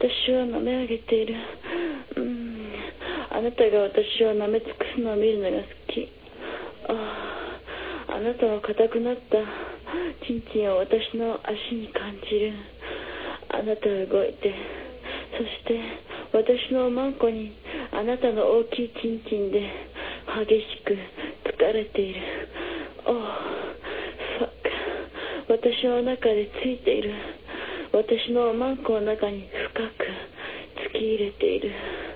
私は舐め上げている。あなたが私を舐め尽くすのを見るのが好き。あなたの硬くなったチンチンを私の足に感じる。あなたは動いて、そして私のマンコにあなたの大きいチンチンで激しく疲れている。ファック。私の中でついている。私のマンコの中に深く突き入れている。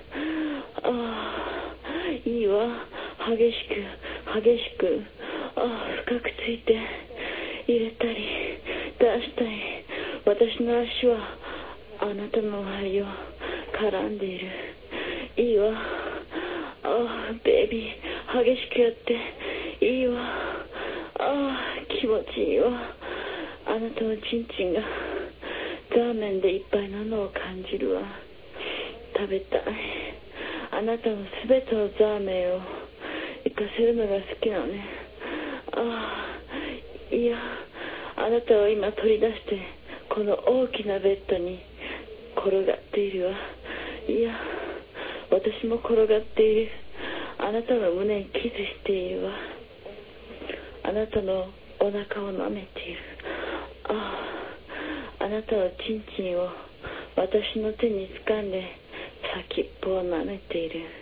いいわ。激しく深くついて入れたり出したり、私の足はあなたの周りを絡んでいる。いいわ。ベイビー、激しくやっていいわ。気持ちいいわ。あなたのチンチンがザーメンでいっぱいなのを感じるわ。食べたい。あなたのすべてのザーメンを行かせるのが好きなのね。いや、あなたを今取り出してこの大きなベッドに転がっているわ。いや、私も転がっている。あなたの胸にキスしているわ。あなたのお腹を舐めている。あなたのチンチンを私の手に掴んで先っぽを舐めている。